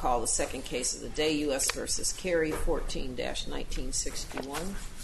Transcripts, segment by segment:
call the second case of the day, U.S. v. Carey, 14-1961.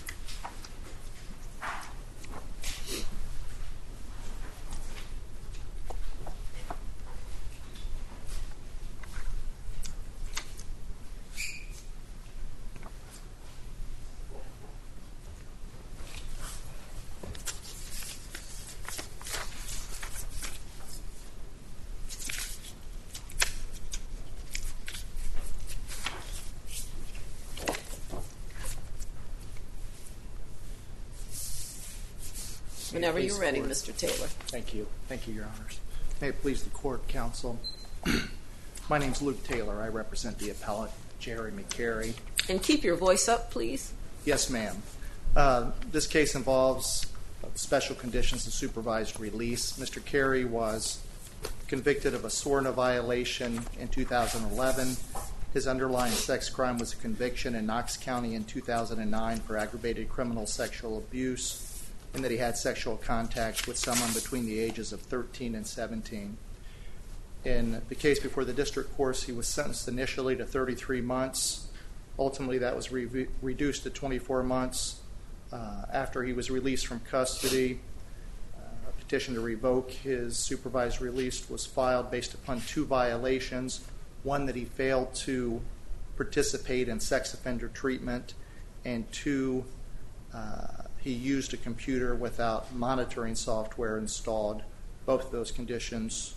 Whenever you're ready, Mr. Taylor. Thank you. Thank you, Your Honors. May it please the Court, Counsel. My name's Luke Taylor. I represent the appellate, Jerry McCary. And keep your voice up, please. Yes, ma'am. This case involves special conditions of supervised release. Mr. Carey was convicted of a SORNA violation in 2011. His underlying sex crime was a conviction in Knox County in 2009 for aggravated criminal sexual abuse, and that he had sexual contact with someone between the ages of 13 and 17. In the case before the district court, he was sentenced initially to 33 months. Ultimately, that was reduced to 24 months. After he was released from custody, a petition to revoke his supervised release was filed based upon two violations. One, that he failed to participate in sex offender treatment, and two, he used a computer without monitoring software installed. Both of those conditions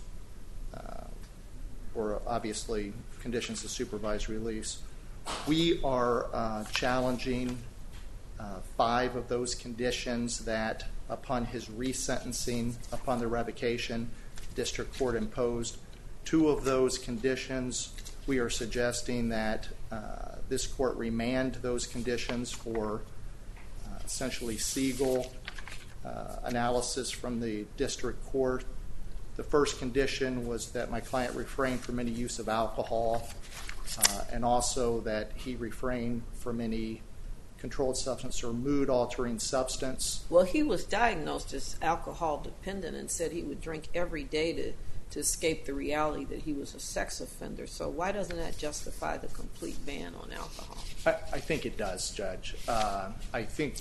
were obviously conditions of supervised release. We are challenging 5 of those conditions that, upon his resentencing, upon the revocation, the district court imposed. 2 of those conditions, we are suggesting that this court remand those conditions for essentially Siegel analysis from the district court. The first condition was that my client refrain from any use of alcohol, and also that he refrain from any controlled substance or mood-altering substance. Well, he was diagnosed as alcohol dependent and said he would drink every day to escape the reality that he was a sex offender. So why doesn't that justify the complete ban on alcohol? I think it does, Judge. I think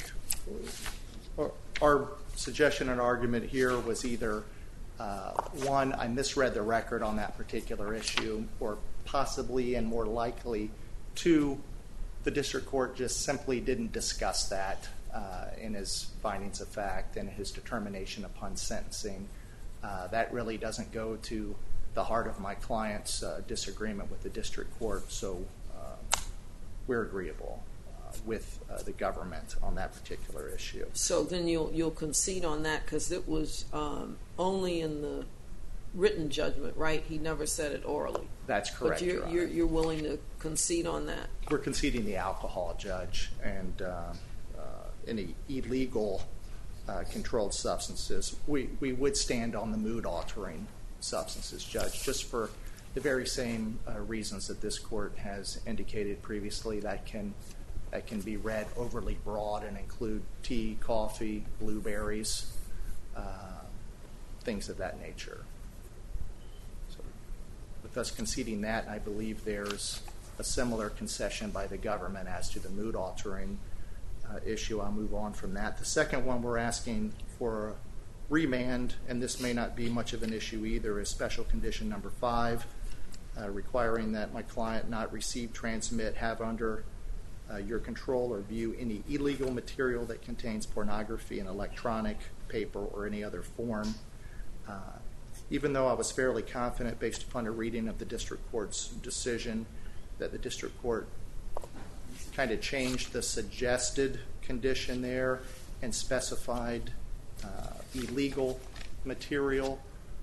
our suggestion and argument here was either, one, I misread the record on that particular issue, or possibly and more likely, 2, the district court just simply didn't discuss that in his findings of fact and his determination upon sentencing. That really doesn't go to the heart of my client's disagreement with the district court, so we're agreeable with the government on that particular issue. So then you'll concede on that, because it was only in the written judgment, right? He never said it orally. That's correct, but Your Honor. You're willing to concede on that? We're conceding the alcohol, Judge, and any illegal controlled substances. We would stand on the mood-altering substances, Judge, just for the very same reasons that this court has indicated previously. That can be read overly broad and include tea, coffee, blueberries, things of that nature. So, with us conceding that, I believe there's a similar concession by the government as to the mood-altering issue. I'll move on from that. The second one we're asking for remand, and this may not be much of an issue either, is special condition number 5, requiring that my client not receive, transmit, have under your control or view any illegal material that contains pornography in electronic, paper, or any other form. Even though I was fairly confident, based upon a reading of the district court's decision, that the district court kind of changed the suggested condition there and specified illegal material.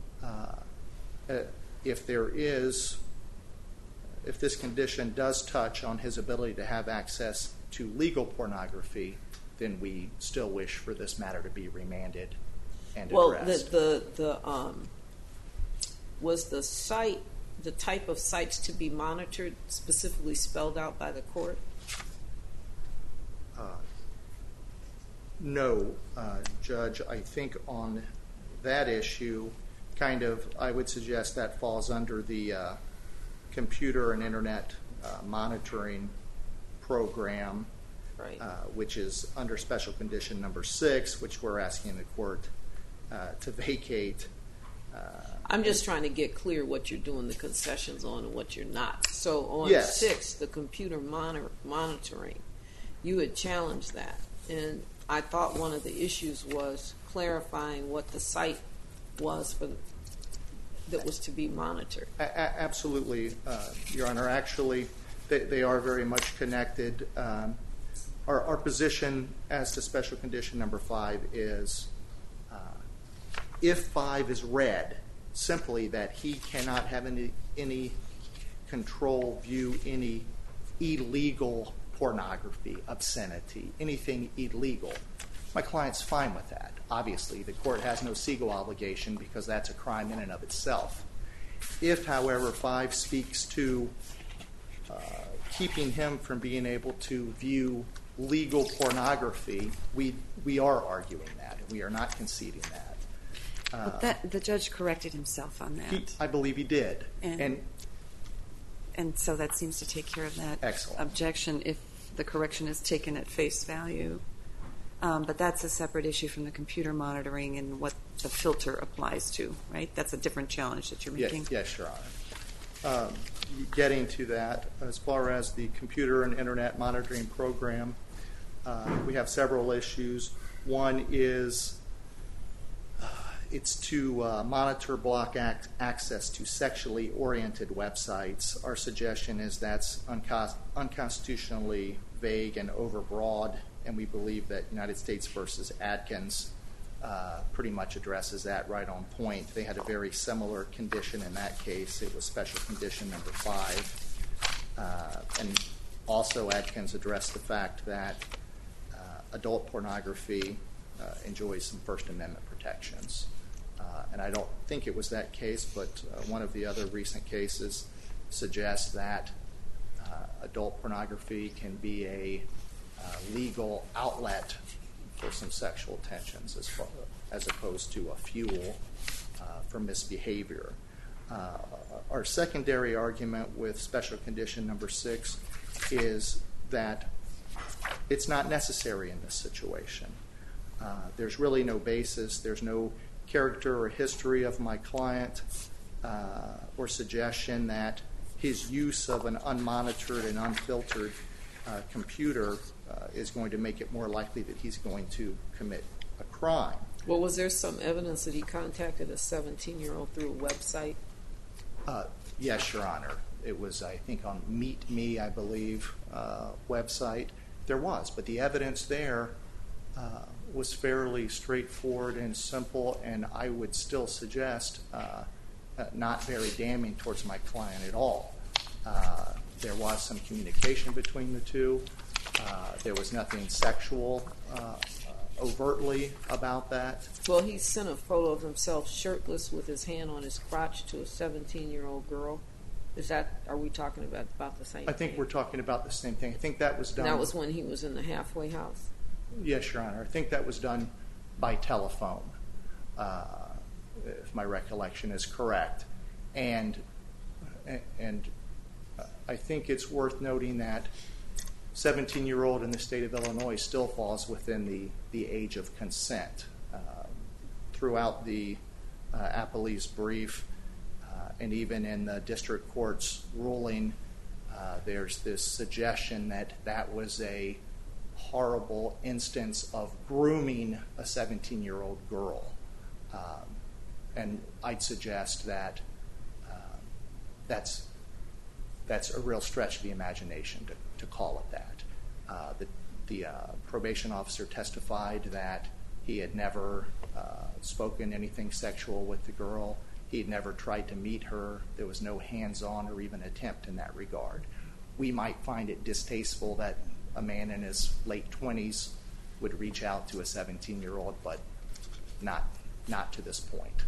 If this condition does touch on his ability to have access to legal pornography, then we still wish for this matter to be remanded and addressed. Well, was the site, the type of sites to be monitored, specifically spelled out by the court? No, Judge. I think on that issue, I would suggest that falls under the computer and internet monitoring program, Right. which is under special condition number 6, which we're asking the court to vacate. I'm just trying to get clear what you're doing the concessions on and what you're not. So on Yes. 6, the computer monitoring, you had challenged that. And I thought one of the issues was clarifying what the site was that was to be monitored. Absolutely, Your Honor. Actually, they are very much connected. Our position as to special condition number 5 is if 5 is read, simply that he cannot have any control, view any illegal pornography, obscenity, anything illegal. My client's fine with that. Obviously, the court has no Siegel obligation because that's a crime in and of itself. If, however, 5 speaks to keeping him from being able to view legal pornography, we are arguing that. We are not conceding that. But the judge corrected himself on that. I believe he did. And so that seems to take care of that Excellent. objection if the correction is taken at face value. But that's a separate issue from the computer monitoring and what the filter applies to, right? That's a different challenge that you're making. Yes, Your Honor. Getting to that, as far as the computer and internet monitoring program, we have several issues. One is it's to monitor, block access to sexually oriented websites. Our suggestion is that's unconstitutionally vague and overbroad, and we believe that United States versus Adkins pretty much addresses that right on point. They had a very similar condition in that case. It was special condition number 5. And also Adkins addressed the fact that adult pornography enjoys some First Amendment protections. And I don't think it was that case, but one of the other recent cases suggests that adult pornography can be a legal outlet for some sexual tensions as opposed to a fuel for misbehavior. Our secondary argument with special condition number 6 is that it's not necessary in this situation. There's really no basis. There's no character or history of my client or suggestion that his use of an unmonitored and unfiltered computer is going to make it more likely that he's going to commit a crime. Well, was there some evidence that he contacted a 17-year-old through a website? Yes, Your Honor. It was, I think, on Meet Me, I believe, website. There was, but the evidence there was fairly straightforward and simple, and I would still suggest not very damning towards my client at all. There was some communication between the two. There was nothing sexual overtly about that. Well, he sent a photo of himself shirtless with his hand on his crotch to a 17-year-old girl. Are we talking about the same thing? I think we're talking about the same thing. I think that was done. And that was when he was in the halfway house? Yes, Your Honor. I think that was done by telephone, if my recollection is correct. And I think it's worth noting that 17-year-old in the state of Illinois still falls within the age of consent. Throughout the appellee's brief, and even in the district court's ruling, there's this suggestion that that was a horrible instance of grooming a 17-year-old girl. And I'd suggest that that's a real stretch of the imagination to call it that. The probation officer testified that he had never spoken anything sexual with the girl. He had never tried to meet her. There was no hands-on or even attempt in that regard. We might find it distasteful that a man in his late 20s would reach out to a 17-year-old, but not to this point.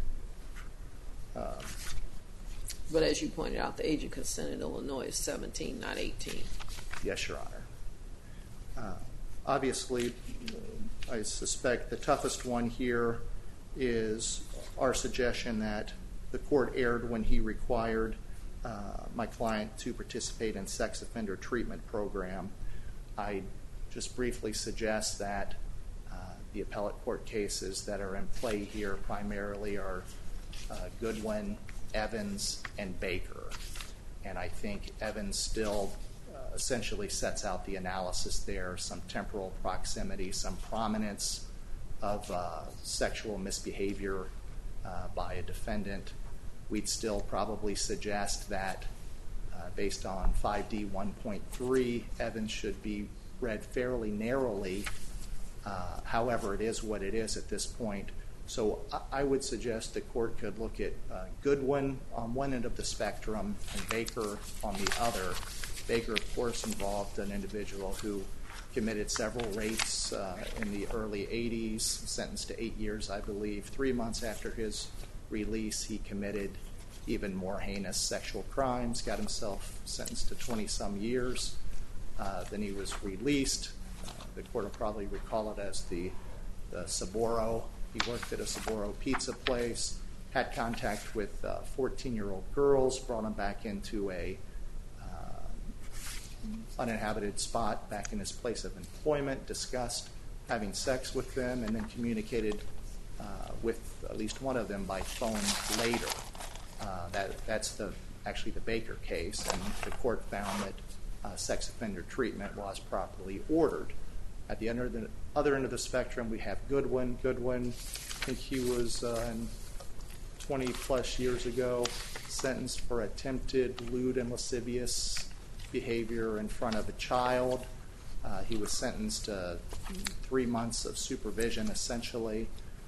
But as you pointed out, the age of consent in Illinois is 17, not 18. Yes, Your Honor. Obviously, I suspect the toughest one here is our suggestion that the court erred when he required my client to participate in sex offender treatment program. I just briefly suggest that the appellate court cases that are in play here primarily are Goodwin, Evans, and Baker. And I think Evans still essentially sets out the analysis there, some temporal proximity, some prominence of sexual misbehavior by a defendant. We'd still probably suggest that based on 5D 1.3, Evans should be read fairly narrowly. However, it is what it is at this point. So I would suggest the court could look at Goodwin on one end of the spectrum and Baker on the other. Baker, of course, involved an individual who committed several rapes in the early 80s, sentenced to 8 years, I believe. 3 months after his release, he committed even more heinous sexual crimes, got himself sentenced to 20-some years. Then he was released. The court will probably recall it as the Saboro. He worked at a Saboro pizza place, had contact with 14-year-old girls, brought them back into a uninhabited spot back in his place of employment, discussed having sex with them, and then communicated with at least one of them by phone later. That's actually the Baker case, and the court found that sex offender treatment was properly ordered. At the other end of the spectrum, we have Goodwin. Goodwin, I think he was 20-plus years ago, sentenced for attempted lewd and lascivious behavior in front of a child. He was sentenced to 3 months of supervision, essentially,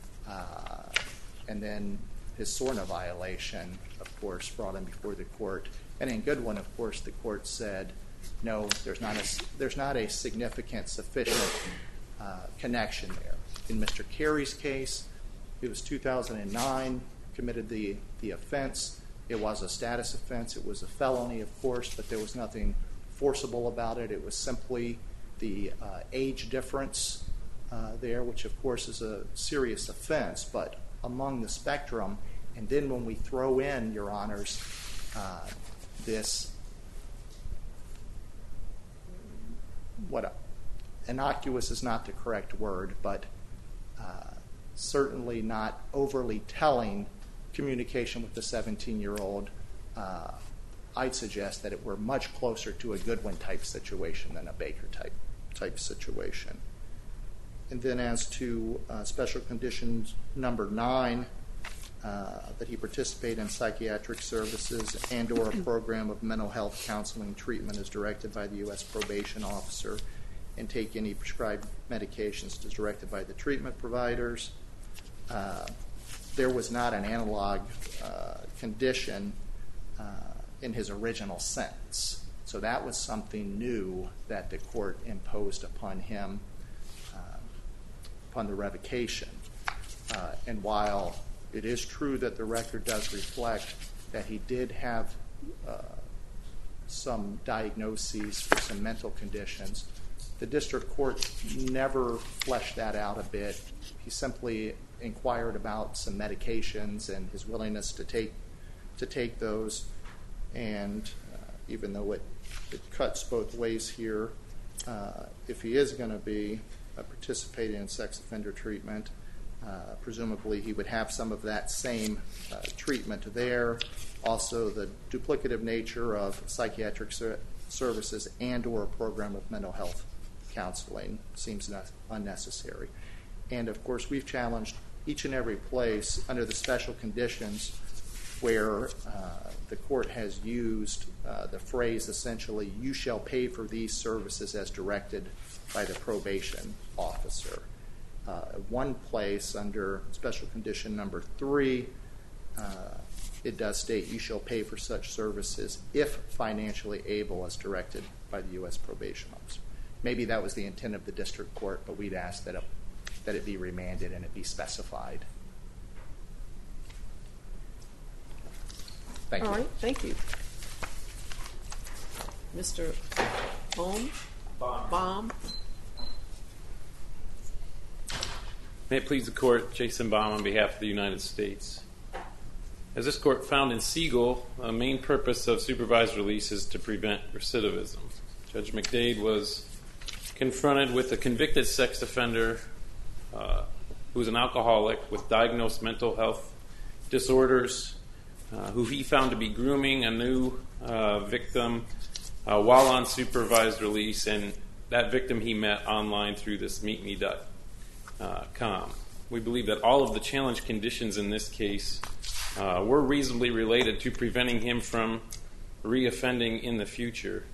and then his SORNA violation, of course, brought him before the court. And in Goodwin, of course, the court said, no, there's not a significant, sufficient connection there. In Mr. Carey's case, it was 2009, committed the offense. It was a status offense. It was a felony, of course, but there was nothing forcible about it. It was simply the age difference there, which, of course, is a serious offense, but among the spectrum. And then when we throw in, Your Honors, this innocuous is not the correct word, but certainly not overly telling communication with the 17-year-old, I'd suggest that we're much closer to a Goodwin-type situation than a Baker-type situation. And then as to special conditions number 9, that he participate in psychiatric services and or a program of mental health counseling treatment as directed by the U.S. probation officer and take any prescribed medications as directed by the treatment providers. There was not an analog condition in his original sentence. So that was something new that the court imposed upon him upon the revocation. And while it is true that the record does reflect that he did have some diagnoses for some mental conditions, the district court never fleshed that out a bit. He simply inquired about some medications and his willingness to take those. And even though it cuts both ways here, if he is going to be participating in sex offender treatment, presumably he would have some of that same treatment there. Also, the duplicative nature of psychiatric services and or a program of mental health counseling seems unnecessary. And of course, we've challenged each and every place under the special conditions where the court has used the phrase, essentially, you shall pay for these services as directed by the probation officer. One place under special condition number 3, it does state you shall pay for such services if financially able as directed by the U.S. probation officer. Maybe that was the intent of the district court, but we'd ask that it be remanded and it be specified. Thank you. All right, thank you. Mr. Baum? May it please the court, Jason Baum on behalf of the United States. As this court found in Siegel, the main purpose of supervised release is to prevent recidivism. Judge McDade was confronted with a convicted sex offender who was an alcoholic with diagnosed mental health disorders, who he found to be grooming a new victim while on supervised release, and that victim he met online through this meetme.com. We believe that all of the challenge conditions in this case were reasonably related to preventing him from reoffending in the future.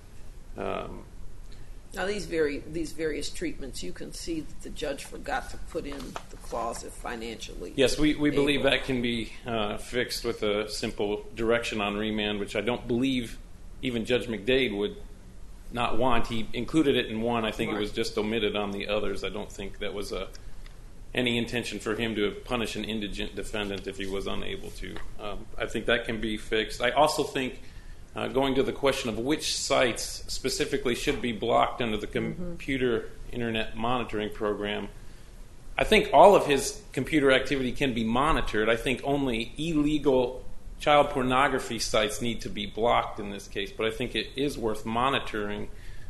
Now, these various treatments, you can see that the judge forgot to put in the clause of financially. Yes, we believe that can be fixed with a simple direction on remand, which I don't believe even Judge McDade would not want. He included it in one. I think it was just omitted on the others. I don't think that was any intention for him to punish an indigent defendant if he was unable to. I think that can be fixed. I also think, going to the question of which sites specifically should be blocked under the computer internet monitoring program, I think all of his computer activity can be monitored. I think only illegal child pornography sites need to be blocked in this case, but I think it is worth monitoring.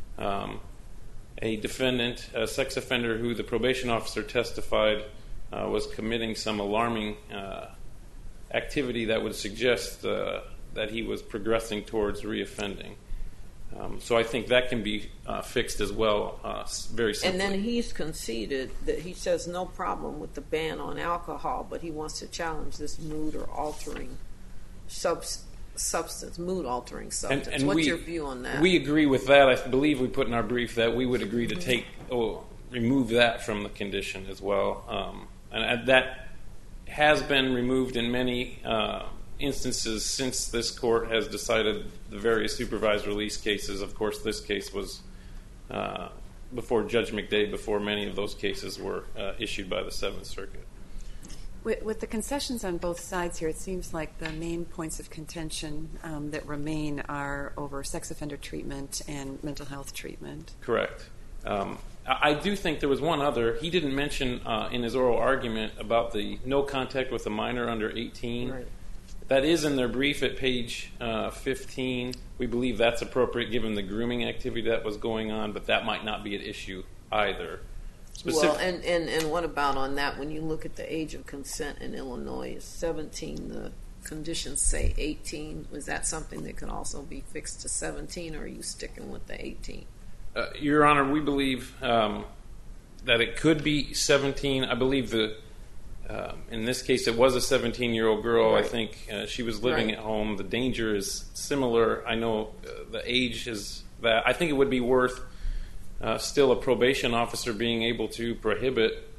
A defendant, a sex offender who the probation officer testified was committing some alarming activity that would suggest that he was progressing towards reoffending. So I think that can be fixed as well, very simply. And then he's conceded that he says no problem with the ban on alcohol, but he wants to challenge this mood-altering substance. And what's your view on that? We agree with that. I believe we put in our brief that we would agree to remove that from the condition as well. And that has been removed in many instances since this court has decided the various supervised release cases. Of course, this case was before Judge McDade, before many of those cases were issued by the Seventh Circuit. With the concessions on both sides here, it seems like the main points of contention that remain are over sex offender treatment and mental health treatment. Correct. I do think there was one other. He didn't mention in his oral argument about the no contact with a minor under 18. Right. That is in their brief at page 15. We believe that's appropriate given the grooming activity that was going on, but that might not be an issue either. Well, and what about on that? When you look at the age of consent in Illinois, is 17. The conditions say 18. Was that something that can also be fixed to 17, or are you sticking with the 18? Your Honor, we believe that it could be 17. I believe that in this case it was a 17-year-old girl. Right. I think she was living at home. The danger is similar. I know the age is that. I think it would be worth still a probation officer being able to prohibit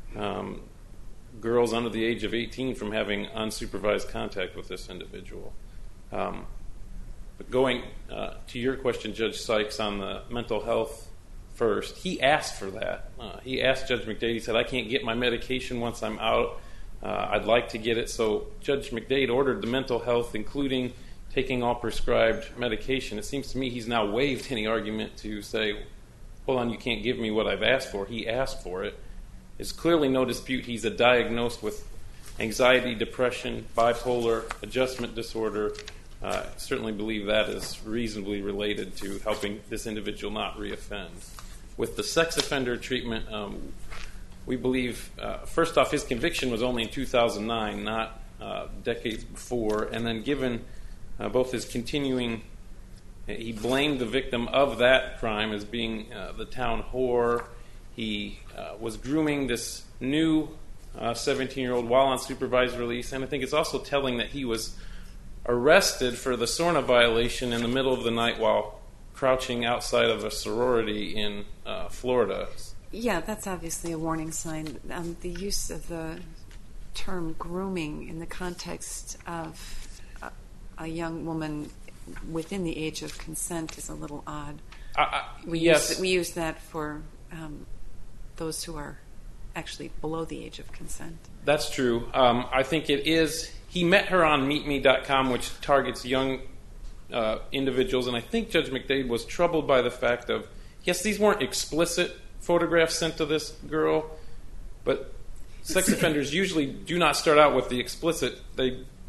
girls under the age of 18 from having unsupervised contact with this individual. But going to your question, Judge Sykes, on the mental health first, he asked for that. He asked Judge McDade, he said, I can't get my medication once I'm out. I'd like to get it. So Judge McDade ordered the mental health, including taking all prescribed medication. It seems to me he's now waived any argument to say, hold on, you can't give me what I've asked for. He asked for it. There's clearly no dispute he's diagnosed with anxiety, depression, bipolar, adjustment disorder. I certainly believe that is reasonably related to helping this individual not reoffend. With the sex offender treatment, we believe, first off, his conviction was only in 2009, not decades before. And then given both his continuing, he blamed the victim of that crime as being the town whore. He was grooming this new 17-year-old while on supervised release. And I think it's also telling that he was arrested for the SORNA violation in the middle of the night while crouching outside of a sorority in Florida. Yeah, that's obviously a warning sign. The use of the term grooming in the context of a young woman within the age of consent is a little odd. We use that for those who are actually below the age of consent. That's true. I think it is. He met her on meetme.com, which targets young individuals, and I think Judge McDade was troubled by the fact of, yes, these weren't explicit photographs sent to this girl, but sex offenders usually do not start out with the explicit. They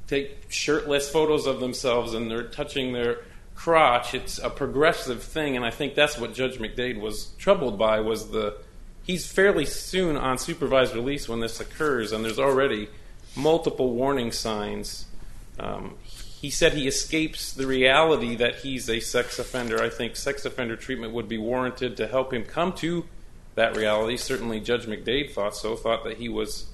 take shirtless photos of themselves and they're touching their crotch. It's a progressive thing, and I think that's what Judge McDade was troubled by, was he's fairly soon on supervised release when this occurs, and there's already multiple warning signs. He said he escapes the reality that he's a sex offender. I think sex offender treatment would be warranted to help him come to that reality. Certainly Judge McDade thought that he was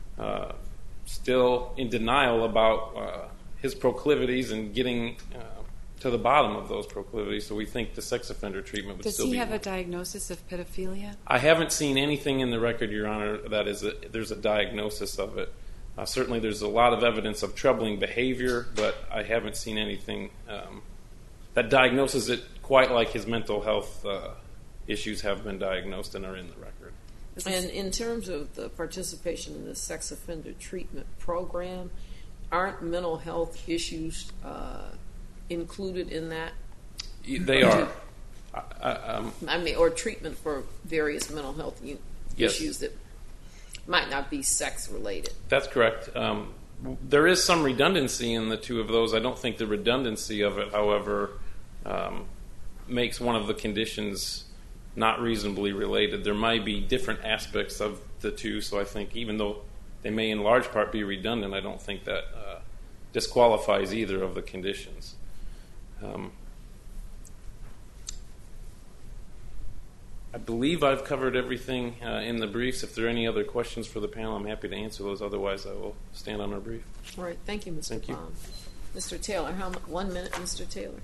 still in denial about his proclivities and getting to the bottom of those proclivities, so we think the sex offender treatment would still be... Does he have a diagnosis of pedophilia? I haven't seen anything in the record, Your Honor, that there's a diagnosis of it. Certainly there's a lot of evidence of troubling behavior, but I haven't seen anything that diagnoses it quite like his mental health issues have been diagnosed and are in the record. And in terms of the participation in the sex offender treatment program, aren't mental health issues included in that? They are. Or treatment for various mental health issues that might not be sex related. That's correct. There is some redundancy in the two of those. I don't think the redundancy of it, however, makes one of the conditions not reasonably related. There might be different aspects of the two, so I think even though they may in large part be redundant, I don't think that disqualifies either of the conditions. I believe I've covered everything in the briefs. If there are any other questions for the panel, I'm happy to answer those. Otherwise, I will stand on our brief. All right. Thank you, Mr. Thank you. Baum. Mr. Taylor, 1 minute, Mr. Taylor.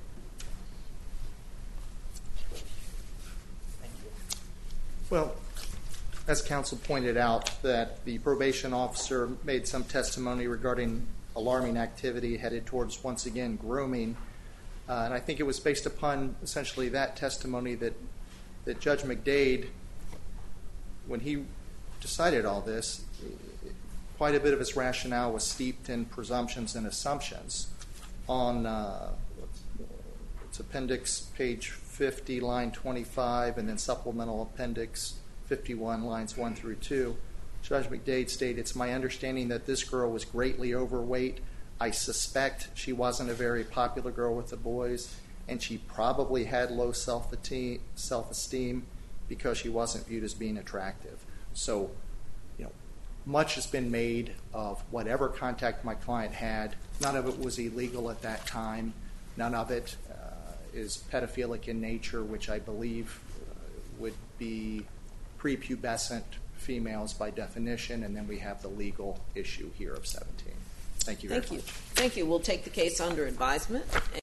Well, as counsel pointed out, that the probation officer made some testimony regarding alarming activity headed towards, once again, grooming. And I think it was based upon essentially that testimony that Judge McDade, when he decided all this, quite a bit of his rationale was steeped in presumptions and assumptions. On it's appendix page 50, line 25, and then supplemental appendix 51, lines 1 through 2, Judge McDade stated, "It's my understanding that this girl was greatly overweight. I suspect she wasn't a very popular girl with the boys, and she probably had low self-esteem because she wasn't viewed as being attractive." So, much has been made of whatever contact my client had. None of it was illegal at that time. None of it is pedophilic in nature, which I believe would be prepubescent females by definition, and then we have the legal issue here of 17. Thank you very much. Thank you. We'll take the case under advisement.